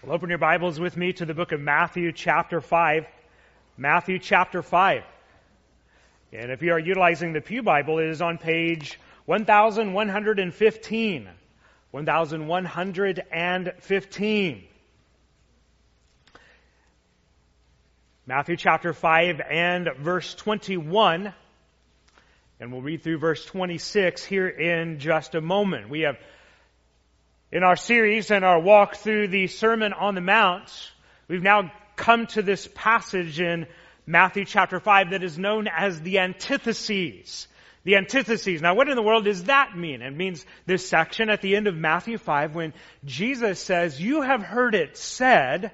Well, open your Bibles with me to the book of Matthew chapter 5. Matthew chapter 5. And if you are utilizing the Pew Bible, it is on page 1115. 1115. Matthew chapter 5 and verse 21. And we'll read through verse 26 here in just a moment. We have, in our series and our walk through the Sermon on the Mount, we've now come to this passage in Matthew chapter 5 that is known as the antitheses. The antitheses. Now, what in the world does that mean? It means this section at the end of Matthew 5 when Jesus says, "You have heard it said,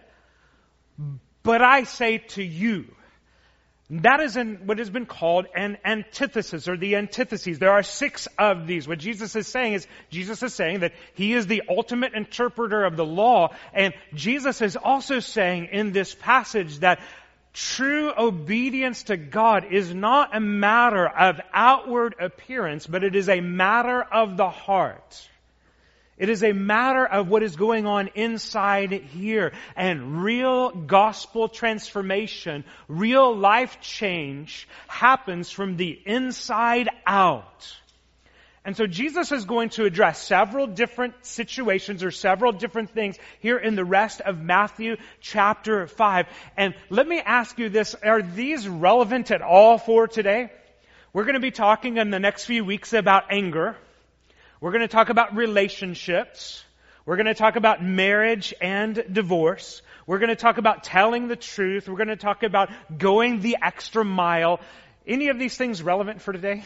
but I say to you." That is what has been called an antithesis, or the antitheses. There are 6 of these. What Jesus is saying that He is the ultimate interpreter of the law. And Jesus is also saying in this passage that true obedience to God is not a matter of outward appearance, but it is a matter of the heart. It is a matter of what is going on inside here. And real gospel transformation, real life change happens from the inside out. And so Jesus is going to address several different situations or several different things here in the rest of Matthew chapter 5. And let me ask you this, are these relevant at all for today? We're going to be talking in the next few weeks about anger. We're going to talk about relationships. We're going to talk about marriage and divorce. We're going to talk about telling the truth. We're going to talk about going the extra mile. Any of these things relevant for today?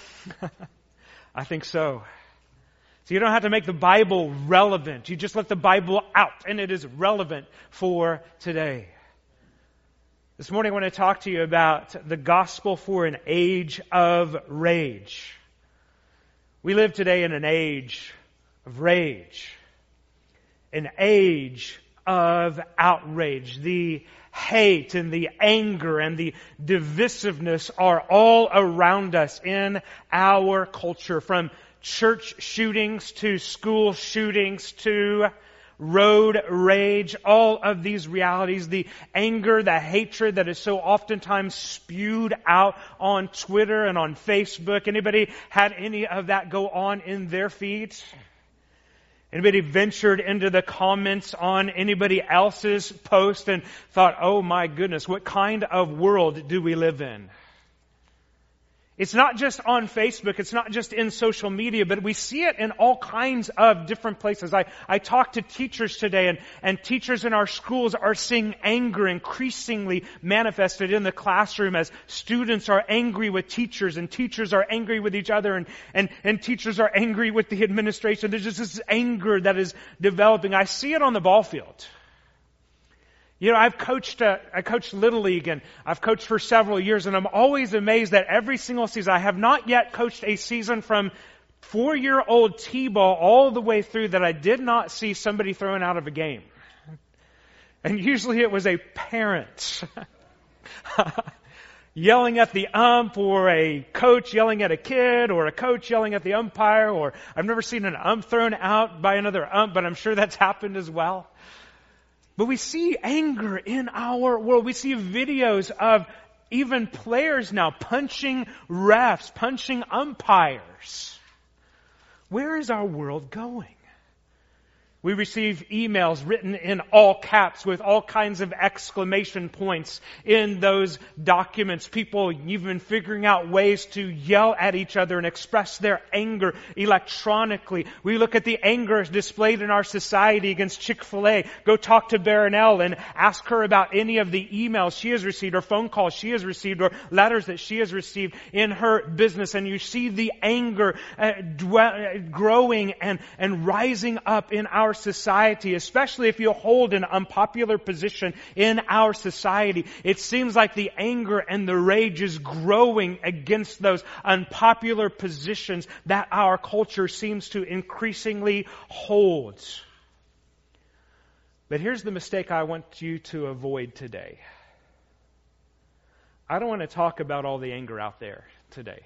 I think so. So you don't have to make the Bible relevant. You just let the Bible out, and it is relevant for today. This morning I want to talk to you about the gospel for an age of rage. We live today in an age of rage, an age of outrage. The hate and the anger and the divisiveness are all around us in our culture, from church shootings to school shootings to road rage, all of these realities, the anger, the hatred that is so oftentimes spewed out on Twitter and on Facebook. Anybody had any of that go on in their feeds? Anybody ventured into the comments on anybody else's post and thought, oh my goodness, what kind of world do we live in? It's not just on Facebook, it's not just in social media, but we see it in all kinds of different places. I talked to teachers today, and teachers in our schools are seeing anger increasingly manifested in the classroom as students are angry with teachers, and teachers are angry with each other, and teachers are angry with the administration. There's just this anger that is developing. I see it on the ball field. You know, I coached Little League, and I've coached for several years, and I'm always amazed that every single season, I have not yet coached a season from 4-year-old T-ball all the way through that I did not see somebody thrown out of a game. And usually it was a parent yelling at the ump, or a coach yelling at a kid, or a coach yelling at the umpire, or I've never seen an ump thrown out by another ump, but I'm sure that's happened as well. But we see anger in our world. We see videos of even players now punching refs, punching umpires. Where is our world going? We receive emails written in all caps with all kinds of exclamation points in those documents. People even figuring out ways to yell at each other and express their anger electronically. We look at the anger displayed in our society against Chick-fil-A. Go talk to Baronelle and ask her about any of the emails she has received, or phone calls she has received, or letters that she has received in her business. And you see the anger growing and rising up in our society, especially if you hold an unpopular position in our society. It seems like the anger and the rage is growing against those unpopular positions that our culture seems to increasingly hold. But here's the mistake I want you to avoid today. I don't want to talk about all the anger out there today.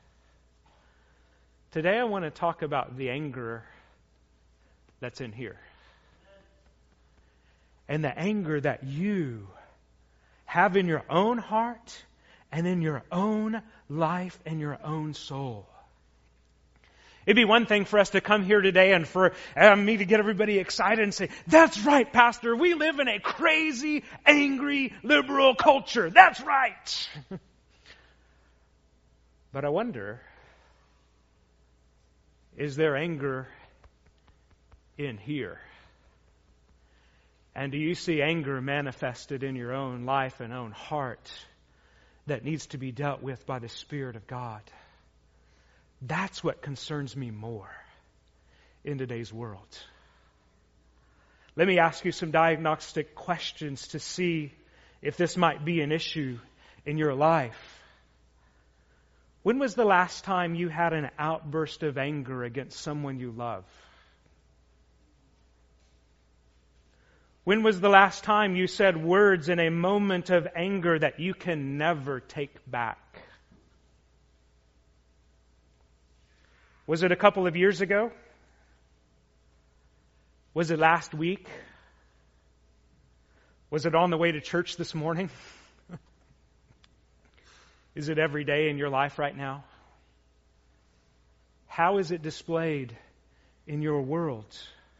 Today I want to talk about the anger that's in here. and the anger that you have in your own heart and in your own life and your own soul. It'd be one thing for us to come here today and for me to get everybody excited and say, "That's right, Pastor, we live in a crazy, angry, liberal culture. That's right." But I wonder, is there anger in here? And do you see anger manifested in your own life and own heart that needs to be dealt with by the Spirit of God? That's what concerns me more in today's world. Let me ask you some diagnostic questions to see if this might be an issue in your life. When was the last time you had an outburst of anger against someone you love? When was the last time you said words in a moment of anger that you can never take back? Was it a couple of years ago? Was it last week? Was it on the way to church this morning? Is it every day in your life right now? How is it displayed in your world?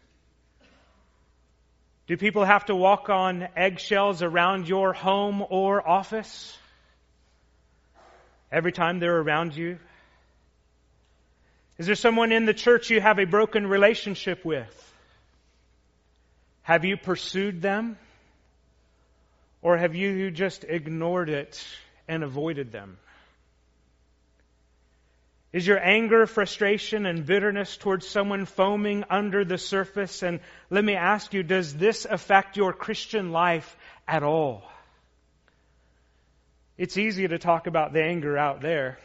Do people have to walk on eggshells around your home or office every time they're around you? Is there someone in the church you have a broken relationship with? Have you pursued them? Or have you just ignored it and avoided them? Is your anger, frustration, and bitterness towards someone foaming under the surface? And let me ask you, does this affect your Christian life at all? It's easy to talk about the anger out there.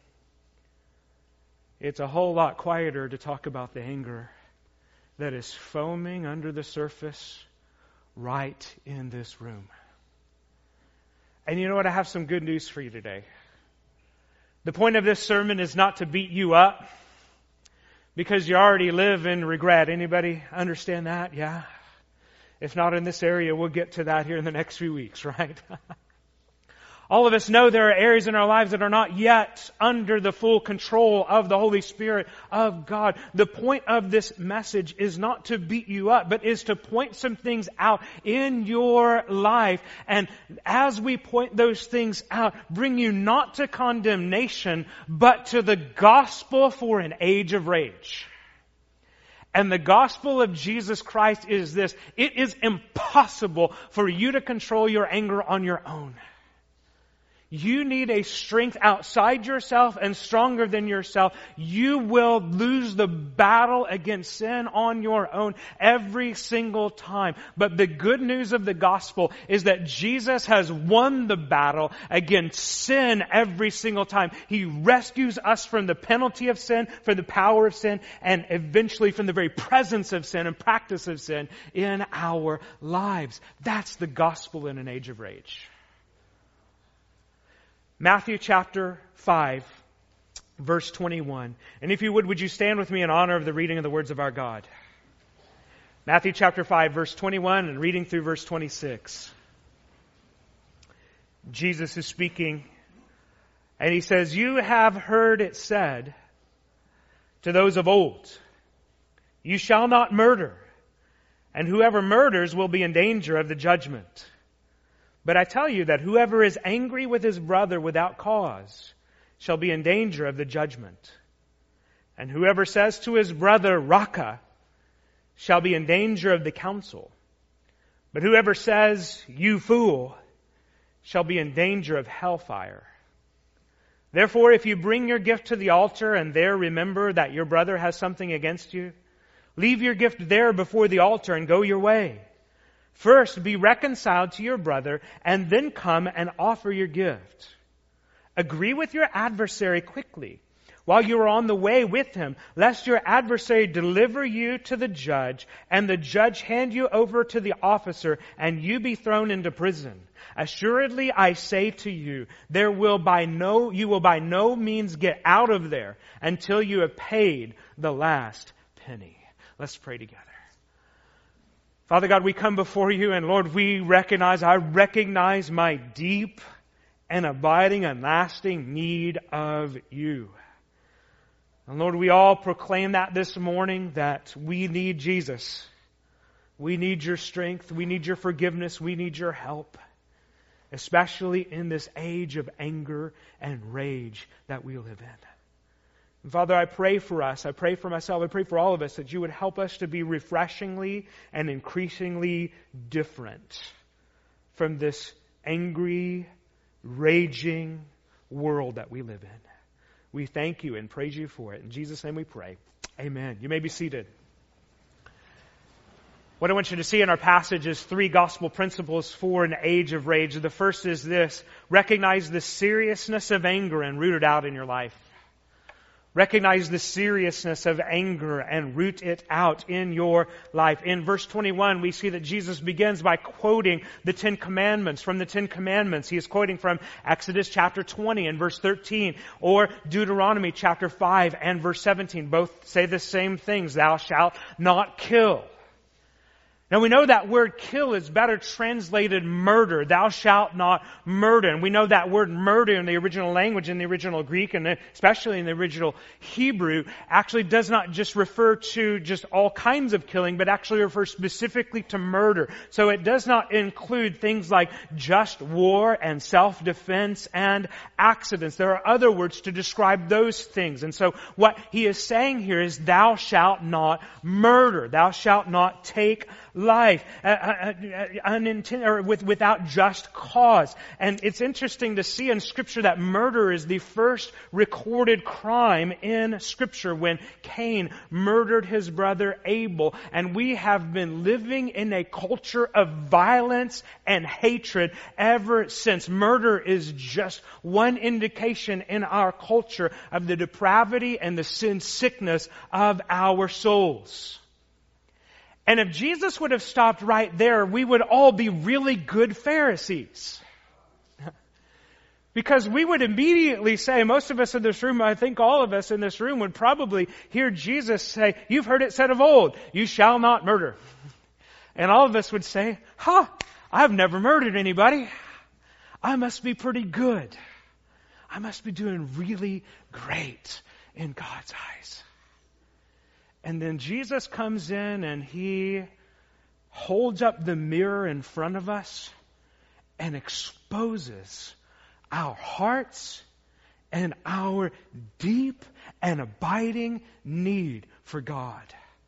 It's a whole lot quieter to talk about the anger that is foaming under the surface right in this room. And you know what? I have some good news for you today. The point of this sermon is not to beat you up because you already live in regret. Anybody understand that? Yeah? If not in this area, we'll get to that here in the next few weeks, right? All of us know there are areas in our lives that are not yet under the full control of the Holy Spirit of God. The point of this message is not to beat you up, but is to point some things out in your life. And as we point those things out, bring you not to condemnation, but to the gospel for an age of rage. And the gospel of Jesus Christ is this: it is impossible for you to control your anger on your own. You need a strength outside yourself and stronger than yourself. You will lose the battle against sin on your own every single time. But the good news of the gospel is that Jesus has won the battle against sin every single time. He rescues us from the penalty of sin, from the power of sin, and eventually from the very presence of sin and practice of sin in our lives. That's the gospel in an age of rage. Matthew chapter 5, verse 21. And if you would you stand with me in honor of the reading of the words of our God? Matthew chapter 5, verse 21, and reading through verse 26. Jesus is speaking, and He says, "You have heard it said to those of old, 'You shall not murder, and whoever murders will be in danger of the judgment.' But I tell you that whoever is angry with his brother without cause shall be in danger of the judgment. And whoever says to his brother, 'Raca,' shall be in danger of the council. But whoever says, 'You fool,' shall be in danger of hellfire. Therefore, if you bring your gift to the altar and there remember that your brother has something against you, leave your gift there before the altar and go your way. First, be reconciled to your brother, and then come and offer your gift. Agree with your adversary quickly, while you are on the way with him, lest your adversary deliver you to the judge, and the judge hand you over to the officer, and you be thrown into prison. Assuredly, I say to you, you will by no means get out of there until you have paid the last penny." Let's pray together. Father God, we come before you, and Lord, I recognize my deep and abiding and lasting need of you. And Lord, we all proclaim that this morning, that we need Jesus. We need your strength. We need your forgiveness. We need your help. Especially in this age of anger and rage that we live in. And Father, I pray for us. I pray for myself. I pray for all of us that you would help us to be refreshingly and increasingly different from this angry, raging world that we live in. We thank you and praise you for it. In Jesus' name we pray. Amen. You may be seated. What I want you to see in our passage is 3 gospel principles for an age of rage. The first is this: recognize the seriousness of anger and root it out in your life. Recognize the seriousness of anger and root it out in your life. In verse 21, we see that Jesus begins by quoting the 10 Commandments. From the 10 Commandments, he is quoting from Exodus chapter 20 and verse 13, or Deuteronomy chapter 5 and verse 17. Both say the same things: thou shalt not kill. Now we know that word kill is better translated murder. Thou shalt not murder. And we know that word murder in the original language, in the original Greek, and especially in the original Hebrew, actually does not just refer to just all kinds of killing, but actually refers specifically to murder. So it does not include things like just war and self-defense and accidents. There are other words to describe those things. And so what he is saying here is, thou shalt not murder. Thou shalt not take life without just cause. And it's interesting to see in Scripture that murder is the first recorded crime in Scripture, when Cain murdered his brother Abel. And we have been living in a culture of violence and hatred ever since. Murder is just one indication in our culture of the depravity and the sin sickness of our souls. And if Jesus would have stopped right there, we would all be really good Pharisees. Because we would immediately say, most of us in this room, I think all of us in this room would probably hear Jesus say, you've heard it said of old, you shall not murder. And all of us would say, I've never murdered anybody. I must be pretty good. I must be doing really great in God's eyes. And then Jesus comes in and he holds up the mirror in front of us and exposes our hearts and our deep and abiding need for God.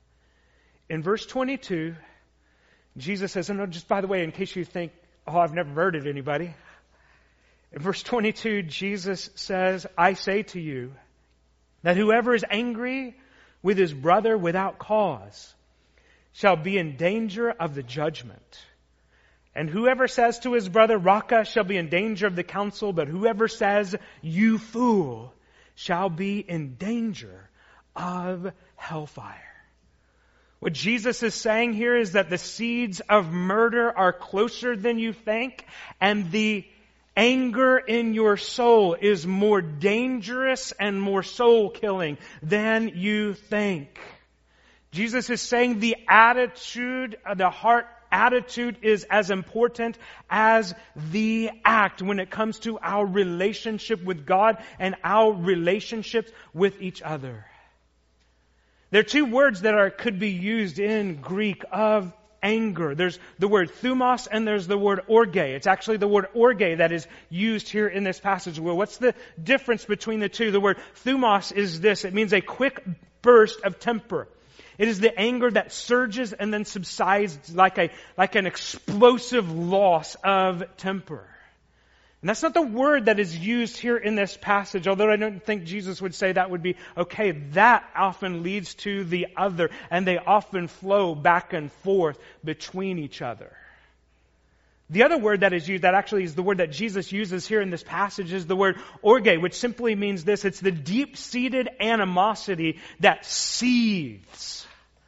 In verse 22, Jesus says, and just by the way, in case you think, I've never murdered anybody. In verse 22, Jesus says, I say to you that whoever is angry with his brother without cause shall be in danger of the judgment. And whoever says to his brother, Raca, shall be in danger of the council, but whoever says, you fool, shall be in danger of hellfire. What Jesus is saying here is that the seeds of murder are closer than you think, and the anger in your soul is more dangerous and more soul-killing than you think. Jesus is saying the attitude, the heart attitude is as important as the act when it comes to our relationship with God and our relationships with each other. There are 2 words that could be used in Greek of anger. There's the word thumos and there's the word orge. It's actually the word orge that is used here in this passage. Well, what's the difference between the two? The word thumos is this. It means a quick burst of temper. It is the anger that surges and then subsides like an explosive loss of temper. And that's not the word that is used here in this passage, although I don't think Jesus would say that would be okay. That often leads to the other, and they often flow back and forth between each other. The other word that is used, that actually is the word that Jesus uses here in this passage, is the word orge, which simply means this. It's the deep-seated animosity that seethes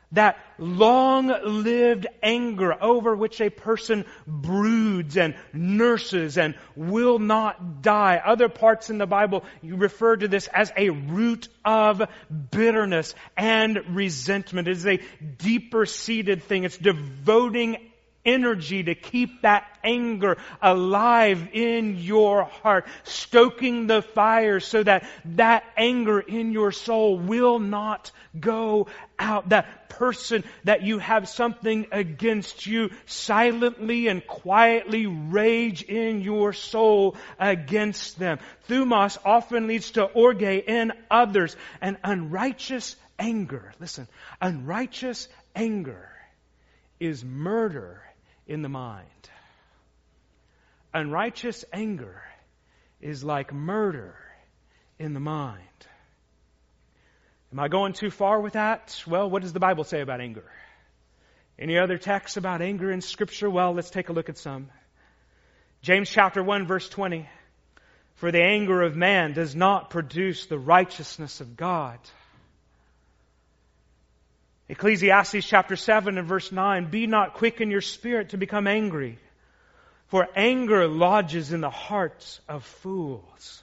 That long-lived anger over which a person broods and nurses and will not die. Other parts in the Bible, you refer to this as a root of bitterness and resentment. It is a deeper-seated thing. It's devoting energy to keep that anger alive in your heart, stoking the fire so that that anger in your soul will not go out. That person that you have something against, you silently and quietly rage in your soul against them. Thumos often leads to orge in others. And unrighteous anger, listen, unrighteous anger is murder in the mind. Unrighteous anger is like murder in the mind. Am I going too far with that? Well, what does the Bible say about anger? Any other texts about anger in Scripture? Well, let's take a look at some. James chapter 1, verse 20. For the anger of man does not produce the righteousness of God. Ecclesiastes chapter 7 and verse 9, be not quick in your spirit to become angry, for anger lodges in the hearts of fools.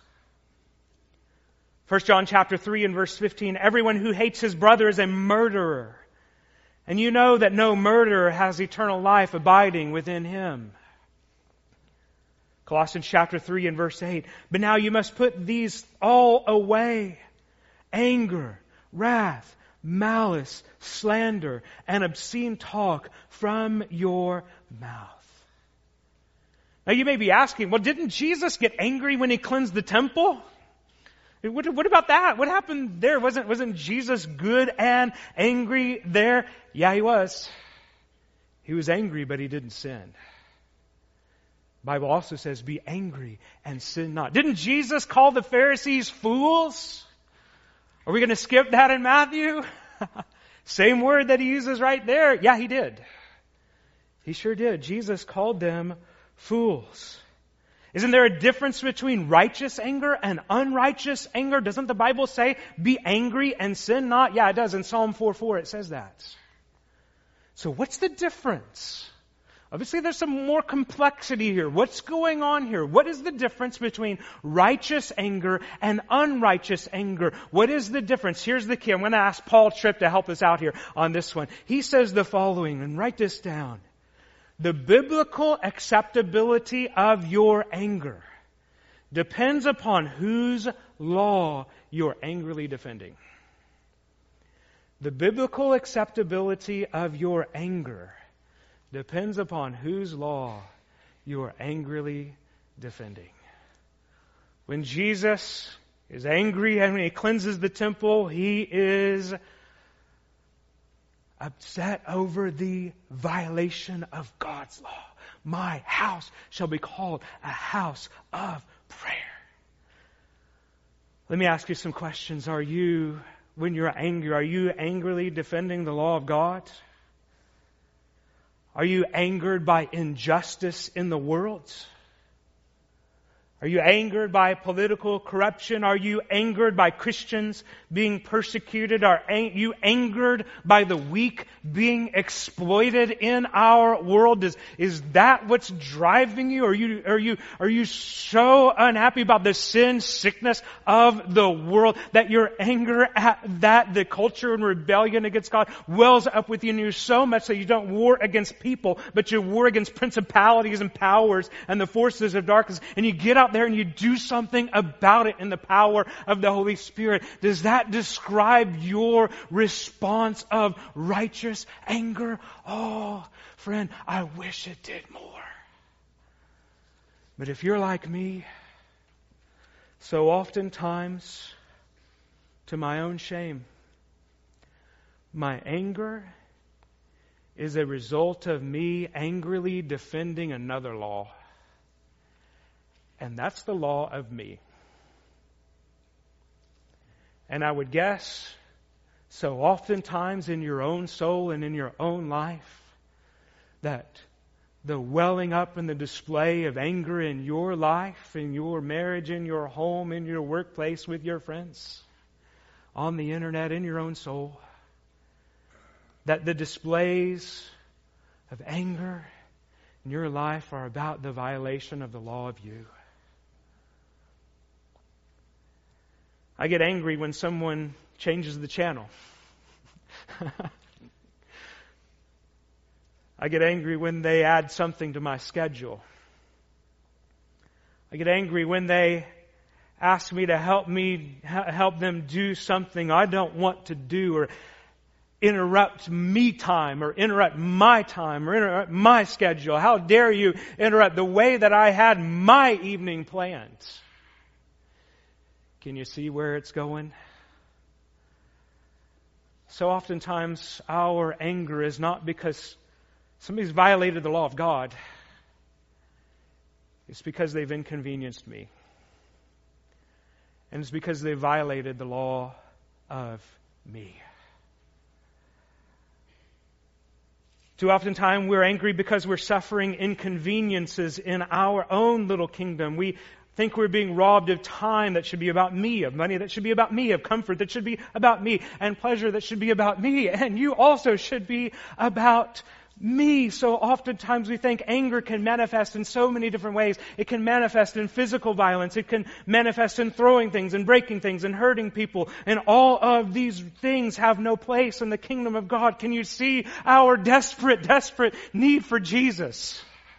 1 John chapter 3 and verse 15, everyone who hates his brother is a murderer, and you know that no murderer has eternal life abiding within him. Colossians chapter 3 and verse 8, but now you must put these all away, anger, wrath, malice, slander, and obscene talk from your mouth. Now you may be asking, well, didn't Jesus get angry when He cleansed the temple? What about that? What happened there? Wasn't Jesus good and angry there? Yeah, He was. He was angry, but He didn't sin. The Bible also says, be angry and sin not. Didn't Jesus call the Pharisees fools? Are we going to skip that in Matthew? Same word that He uses right there. Yeah, He did. He sure did. Jesus called them fools. Isn't there a difference between righteous anger and unrighteous anger? Doesn't the Bible say, be angry and sin not? Yeah, it does. In Psalm 4:4 it says that. So what's the difference? Obviously there's some more complexity here. What's going on here? What is the difference between righteous anger and unrighteous anger? What is the difference? Here's the key. I'm going to ask Paul Tripp to help us out here on this one. He says the following, and write this down. The biblical acceptability of your anger depends upon whose law you're angrily defending. The biblical acceptability of your anger depends upon whose law you are angrily defending. When Jesus is angry and when He cleanses the temple, He is upset over the violation of God's law. My house shall be called a house of prayer. Let me ask you some questions. Are you, when you're angry, are you angrily defending the law of God? Are you angered by injustice in the world? Are you angered by political corruption? Are you angered by Christians being persecuted? Are you angered by the weak being exploited in our world? Is that what's driving you? Are you so unhappy about the sin, sickness of the world that your anger at that, the culture and rebellion against God, wells up within you so much that you don't war against people, but you war against principalities and powers and the forces of darkness, and you get out there and you do something about it in the power of the Holy Spirit? Does that describe your response of righteous anger? Oh, friend, I wish it did more. But if you're like me, so oftentimes, to my own shame, my anger is a result of me angrily defending another law. And that's the law of me. And I would guess, so oftentimes in your own soul and in your own life, that the welling up and the display of anger in your life, in your marriage, in your home, in your workplace, with your friends, on the internet, in your own soul, that the displays of anger in your life are about the violation of the law of you. I get angry when someone changes the channel. I get angry when they add something to my schedule. I get angry when they ask me to help them do something I don't want to do, or interrupt me time, or interrupt my time, or interrupt my schedule. How dare you interrupt the way that I had my evening planned? Can you see where it's going? So oftentimes our anger is not because somebody's violated the law of God. It's because they've inconvenienced me. And it's because they violated the law of me. Too oftentimes we're angry because we're suffering inconveniences in our own little kingdom. We think we're being robbed of time that should be about me, of money that should be about me, of comfort that should be about me, and pleasure that should be about me. And you also should be about me. So oftentimes we think anger can manifest in so many different ways. It can manifest in physical violence. It can manifest in throwing things and breaking things and hurting people. And all of these things have no place in the kingdom of God. Can you see our desperate need for Jesus?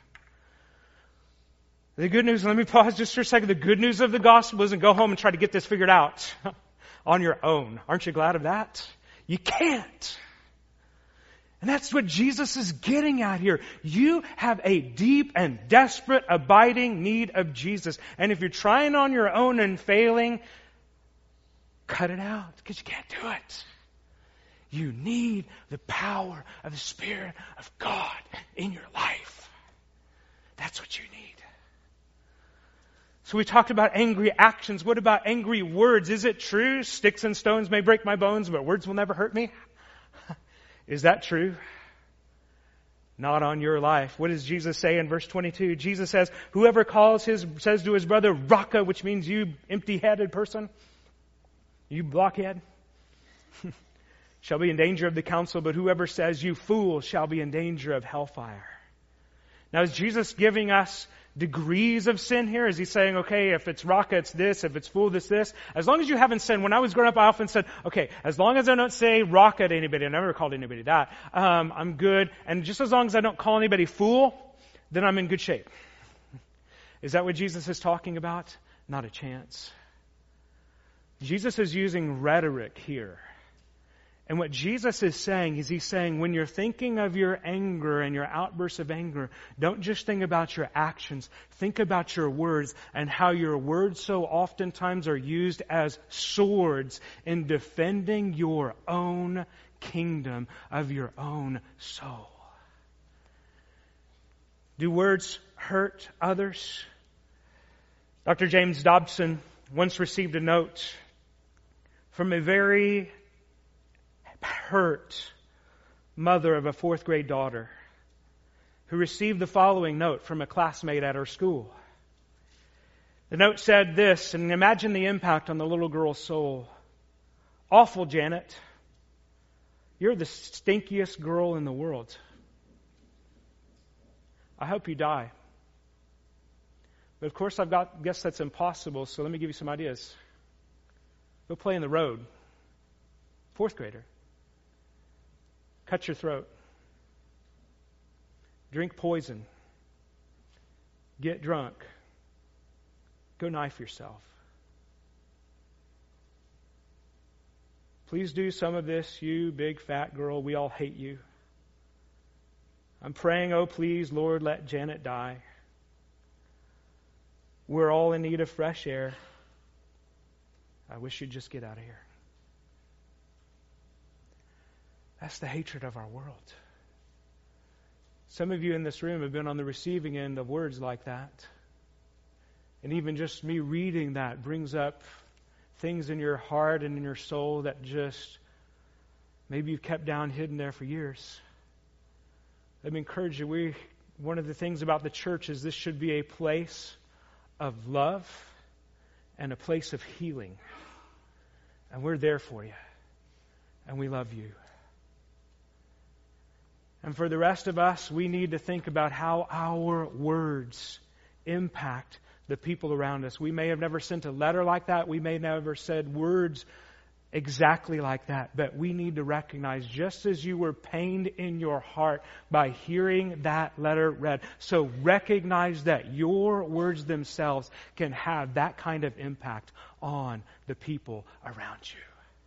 The good news, let me pause just for a second. The good news of the gospel isn't go home and try to get this figured out on your own. Aren't you glad of that? You can't. And that's what Jesus is getting at here. You have a deep and desperate, abiding need of Jesus. And if you're trying on your own and failing, cut it out, because you can't do it. You need the power of the Spirit of God in your life. That's what you need. So we talked about angry actions. What about angry words? Is it true? Sticks and stones may break my bones, but words will never hurt me. Is that true? Not on your life. What does Jesus say in verse 22? Jesus says, whoever says to his brother, Raka, which means you empty-headed person, you blockhead, shall be in danger of the council, but whoever says, you fool, shall be in danger of hellfire. Now, is Jesus giving us degrees of sin here? Is he saying, okay, if it's raka, it's this, if it's fool, this? As long as you haven't sinned. When I was growing up, I often said, okay, as long as I don't say raka to anybody, I never called anybody that, I'm good. And just as long as I don't call anybody fool, then I'm in good shape. Is that what Jesus is talking about? Not a chance. Jesus is using rhetoric here. And what Jesus is saying is he's saying when you're thinking of your anger and your outbursts of anger, don't just think about your actions. Think about your words and how your words so oftentimes are used as swords in defending your own kingdom of your own soul. Do words hurt others? Dr. James Dobson once received a note from a very hurt mother of a 4th grade daughter who received the following note from a classmate at her school. The note said this, and imagine the impact on the little girl's soul. Awful, Janet. You're the stinkiest girl in the world. I hope you die. But of course guess that's impossible, so let me give you some ideas. Go play in the road. 4th grader. Cut your throat. Drink poison. Get drunk. Go knife yourself. Please do some of this, you big fat girl. We all hate you. I'm praying, oh please, Lord, let Janet die. We're all in need of fresh air. I wish you'd just get out of here. That's the hatred of our world. Some of you in this room have been on the receiving end of words like that. And even just me reading that brings up things in your heart and in your soul that just maybe you've kept down, hidden there for years. Let me encourage you, one of the things about the church is this should be a place of love and a place of healing. And we're there for you. And we love you. And for the rest of us, we need to think about how our words impact the people around us. We may have never sent a letter like that. We may have never said words exactly like that. But we need to recognize, just as you were pained in your heart by hearing that letter read, so recognize that your words themselves can have that kind of impact on the people around you.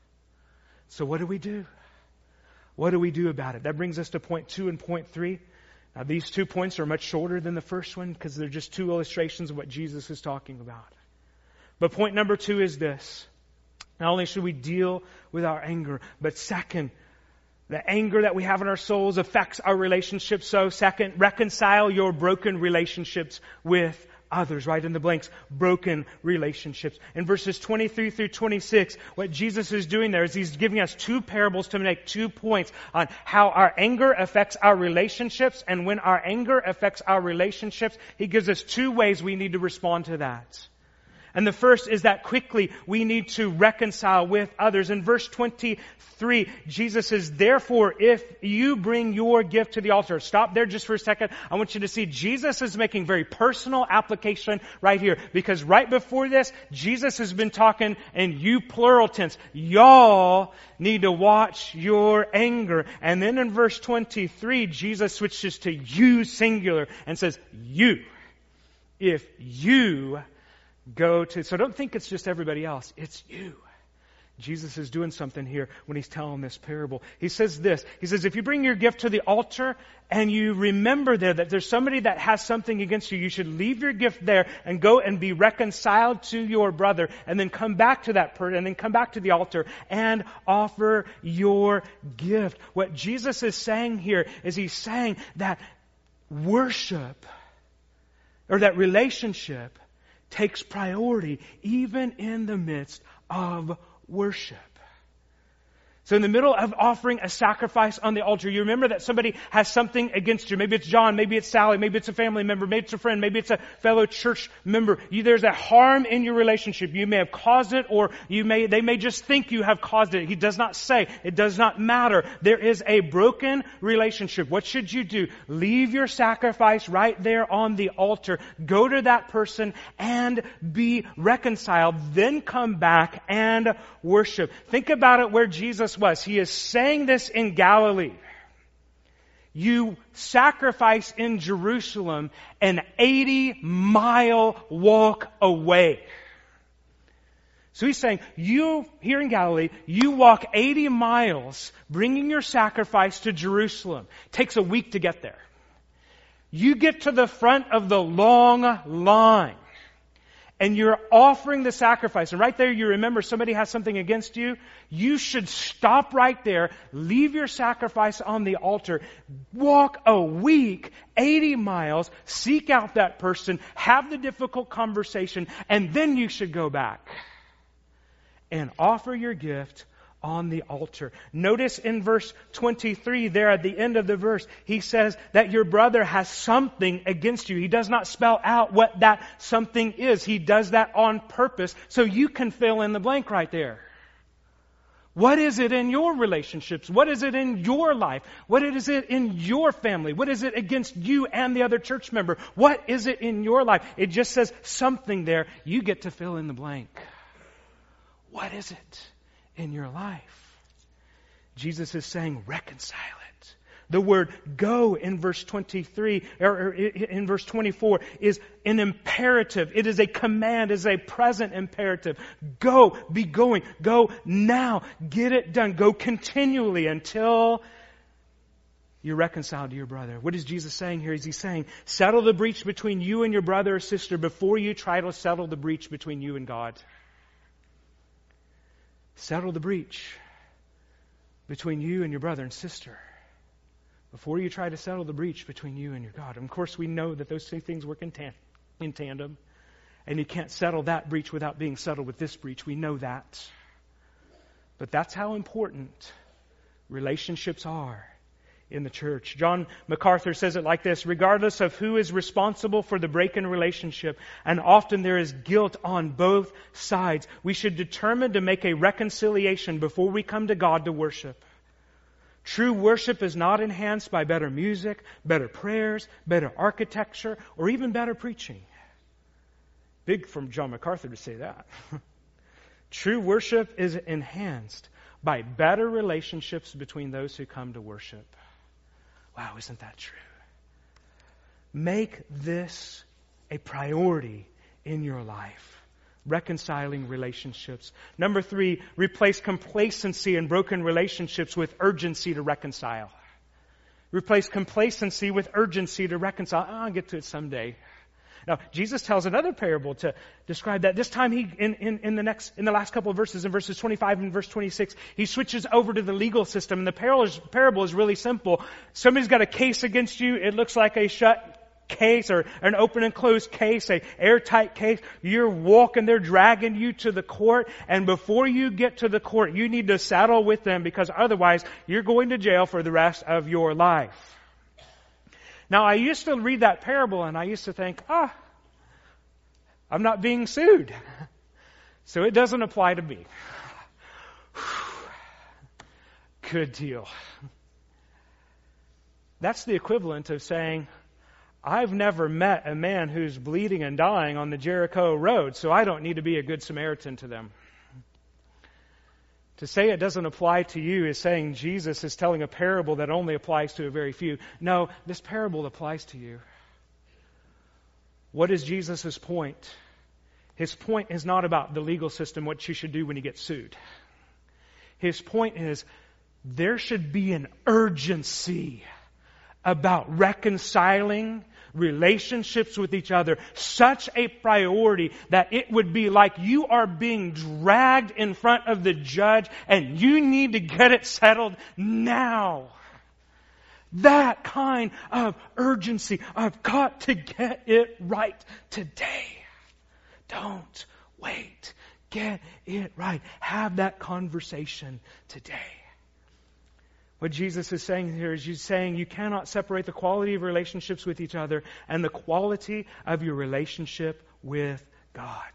So what do we do? What do we do about it? That brings us to point 2 and point 3. Now, these 2 points are much shorter than the first one because they're just 2 illustrations of what Jesus is talking about. But point number 2 is this. Not only should we deal with our anger, but second, the anger that we have in our souls affects our relationships. So second, reconcile your broken relationships with others. Right in the blanks, broken relationships. In verses 23 through 26, what Jesus is doing there is He's giving us 2 parables to make 2 points on how our anger affects our relationships. And when our anger affects our relationships, He gives us 2 ways we need to respond to that. And the first is that quickly we need to reconcile with others. In verse 23, Jesus says, therefore, if you bring your gift to the altar. Stop there just for a second. I want you to see Jesus is making very personal application right here. Because right before this, Jesus has been talking in you plural tense. Y'all need to watch your anger. And then in verse 23, Jesus switches to you singular and says, you. If you go to, so don't think it's just everybody else. It's you. Jesus is doing something here when He's telling this parable. He says this. He says, if you bring your gift to the altar and you remember there that there's somebody that has something against you, you should leave your gift there and go and be reconciled to your brother and then come back to that person and then come back to the altar and offer your gift. What Jesus is saying here is He's saying that worship or that relationship takes priority even in the midst of worship. So in the middle of offering a sacrifice on the altar, you remember that somebody has something against you. Maybe it's John, maybe it's Sally, maybe it's a family member, maybe it's a friend, maybe it's a fellow church member. There's a harm in your relationship. You may have caused it, or they may just think you have caused it. He does not say. It does not matter. There is a broken relationship. What should you do? Leave your sacrifice right there on the altar. Go to that person and be reconciled. Then come back and worship. Think about it where Jesus was. He is saying this in Galilee. You sacrifice in Jerusalem an 80-mile walk away. So He's saying, you here in Galilee, you walk 80 miles bringing your sacrifice to Jerusalem. It takes a week to get there. You get to the front of the long line. And you're offering the sacrifice. And right there you remember somebody has something against you. You should stop right there, leave your sacrifice on the altar, walk a week, 80 miles, seek out that person, have the difficult conversation, and then you should go back and offer your gift on the altar. Notice in verse 23 there at the end of the verse, He says that your brother has something against you. He does not spell out what that something is. He does that on purpose so you can fill in the blank right there. What is it in your relationships? What is it in your life? What is it in your family? What is it against you and the other church member? What is it in your life? It just says something there. You get to fill in the blank. What is it in your life? Jesus is saying, reconcile it. The word go in verse 23, or in verse 24, is an imperative. It is a command, it is a present imperative. Go, be going, go now, get it done. Go continually until you're reconciled to your brother. What is Jesus saying here? Is He saying, settle the breach between you and your brother or sister before you try to settle the breach between you and God. Settle the breach between you and your brother and sister before you try to settle the breach between you and your God. And of course, we know that those 2 things work in tandem. And you can't settle that breach without being settled with this breach. We know that. But that's how important relationships are in the church. John MacArthur says it like this: regardless of who is responsible for the break in relationship, and often there is guilt on both sides, we should determine to make a reconciliation before we come to God to worship. True worship is not enhanced by better music, better prayers, better architecture, or even better preaching. Big from John MacArthur to say that. True worship is enhanced by better relationships between those who come to worship. Wow, isn't that true? Make this a priority in your life. Reconciling relationships. Number 3, replace complacency in broken relationships with urgency to reconcile. Replace complacency with urgency to reconcile. I'll get to it someday. Now, Jesus tells another parable to describe that. This time, in the last couple of verses, in verses 25 and verse 26, he switches over to the legal system. And the parable is really simple. Somebody's got a case against you. It looks like a shut case or an open and closed case, a airtight case. You're walking, they're dragging you to the court, and before you get to the court, you need to settle with them, because otherwise you're going to jail for the rest of your life. Now, I used to read that parable and I used to think, I'm not being sued, so it doesn't apply to me. Good deal. That's the equivalent of saying, I've never met a man who's bleeding and dying on the Jericho road, so I don't need to be a good Samaritan to them. To say it doesn't apply to you is saying Jesus is telling a parable that only applies to a very few. No, this parable applies to you. What is Jesus' point? His point is not about the legal system, what you should do when you get sued. His point is there should be an urgency about reconciling relationships with each other, such a priority that it would be like you are being dragged in front of the judge and you need to get it settled now. That kind of urgency. I've got to get it right today. Don't wait. Get it right. Have that conversation today. What Jesus is saying here is he's saying you cannot separate the quality of relationships with each other and the quality of your relationship with God.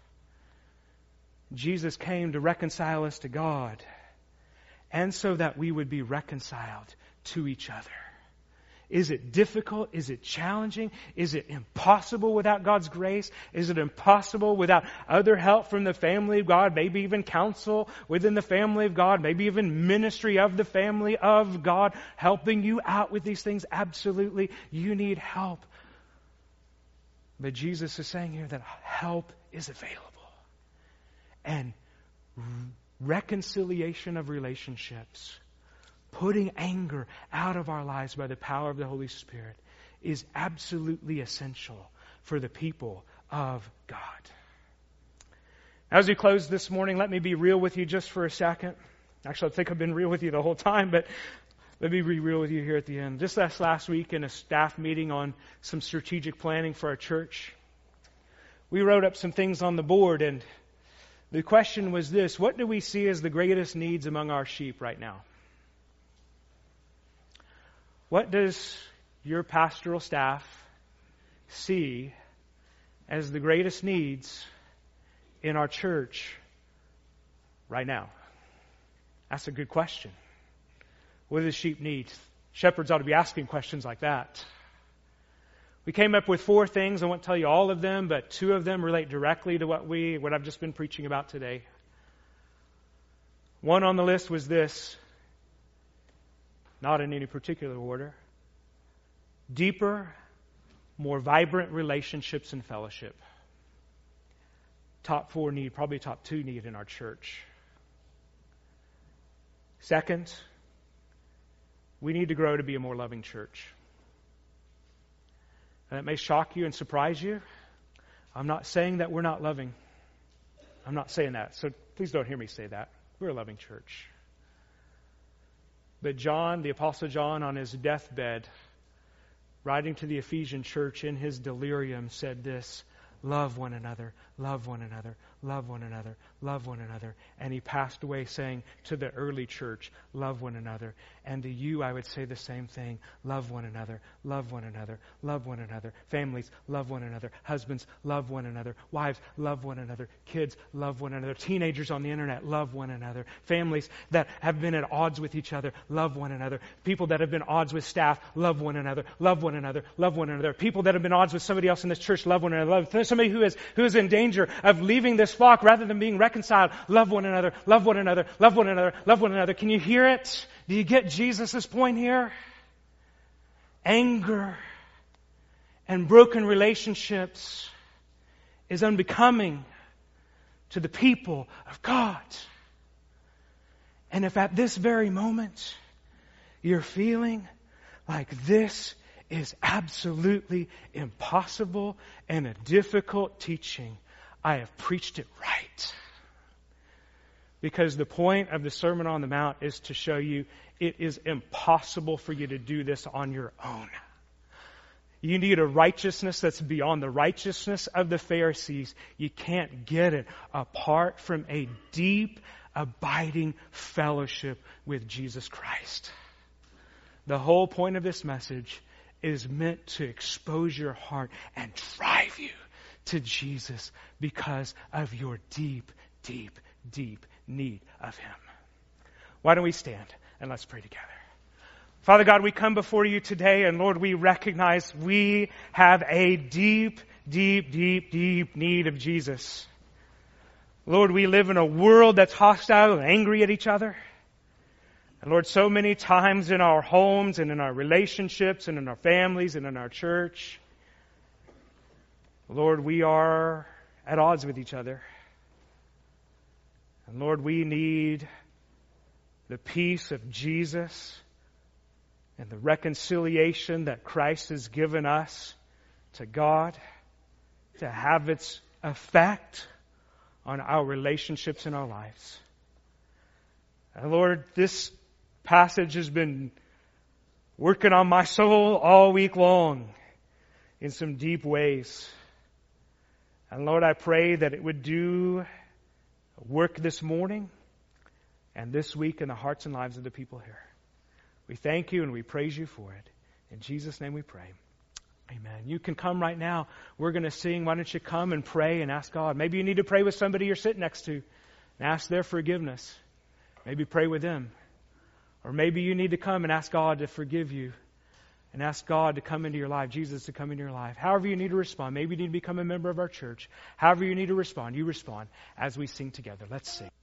Jesus came to reconcile us to God, and so that we would be reconciled to each other. Is it difficult? Is it challenging? Is it impossible without God's grace? Is it impossible without other help from the family of God? Maybe even counsel within the family of God. Maybe even ministry of the family of God helping you out with these things. Absolutely. You need help. But Jesus is saying here that help is available. And reconciliation of relationships, putting anger out of our lives by the power of the Holy Spirit, is absolutely essential for the people of God. As we close this morning, let me be real with you just for a second. Actually, I think I've been real with you the whole time, but let me be real with you here at the end. Just last week in a staff meeting on some strategic planning for our church, we wrote up some things on the board, and the question was this: what do we see as the greatest needs among our sheep right now? What does your pastoral staff see as the greatest needs in our church right now? That's a good question. What do the sheep need? Shepherds ought to be asking questions like that. We came up with 4 things. I won't tell you all of them, but 2 of them relate directly to what I've just been preaching about today. One on the list was this: not in any particular order. Deeper, more vibrant relationships and fellowship. Top 4 need, probably top 2 need in our church. Second, we need to grow to be a more loving church. And it may shock you and surprise you. I'm not saying that we're not loving. I'm not saying that. So please don't hear me say that. We're a loving church. But John, the Apostle John, on his deathbed, writing to the Ephesian church in his delirium, said this: love one another, love one another, love one another, love one another. And he passed away saying to the early church, love one another. And to you, I would say the same thing. Love one another, love one another, love one another. Families, love one another. Husbands, love one another. Wives, love one another. Kids, love one another. Teenagers on the internet, love one another. Families that have been at odds with each other, love one another. People that have been at odds with staff, love one another, love one another, love one another. People that have been at odds with somebody else in this church, love one another. Love somebody who is in danger of leaving this flock rather than being reconciled, love one another, love one another, love one another, love one another. Can you hear it? Do you get Jesus' point here? Anger and broken relationships is unbecoming to the people of God. And if at this very moment you're feeling like this is absolutely impossible and a difficult teaching, I have preached it right. Because the point of the Sermon on the Mount is to show you it is impossible for you to do this on your own. You need a righteousness that's beyond the righteousness of the Pharisees. You can't get it apart from a deep, abiding fellowship with Jesus Christ. The whole point of this message is meant to expose your heart and drive you to Jesus because of your deep, deep, deep need of Him. Why don't we stand and let's pray together. Father God, we come before you today, and Lord, we recognize we have a deep, deep, deep, deep need of Jesus. Lord, we live in a world that's hostile and angry at each other. And Lord, so many times in our homes and in our relationships and in our families and in our church, Lord, we are at odds with each other. And Lord, we need the peace of Jesus and the reconciliation that Christ has given us to God to have its effect on our relationships in our lives. And Lord, this passage has been working on my soul all week long in some deep ways. And Lord, I pray that it would do work this morning and this week in the hearts and lives of the people here. We thank you and we praise you for it. In Jesus' name we pray. Amen. You can come right now. We're going to sing. Why don't you come and pray and ask God? Maybe you need to pray with somebody you're sitting next to and ask their forgiveness. Maybe pray with them. Or maybe you need to come and ask God to forgive you and ask God to come into your life, Jesus to come into your life. However you need to respond. Maybe you need to become a member of our church. However you need to respond, you respond as we sing together. Let's sing.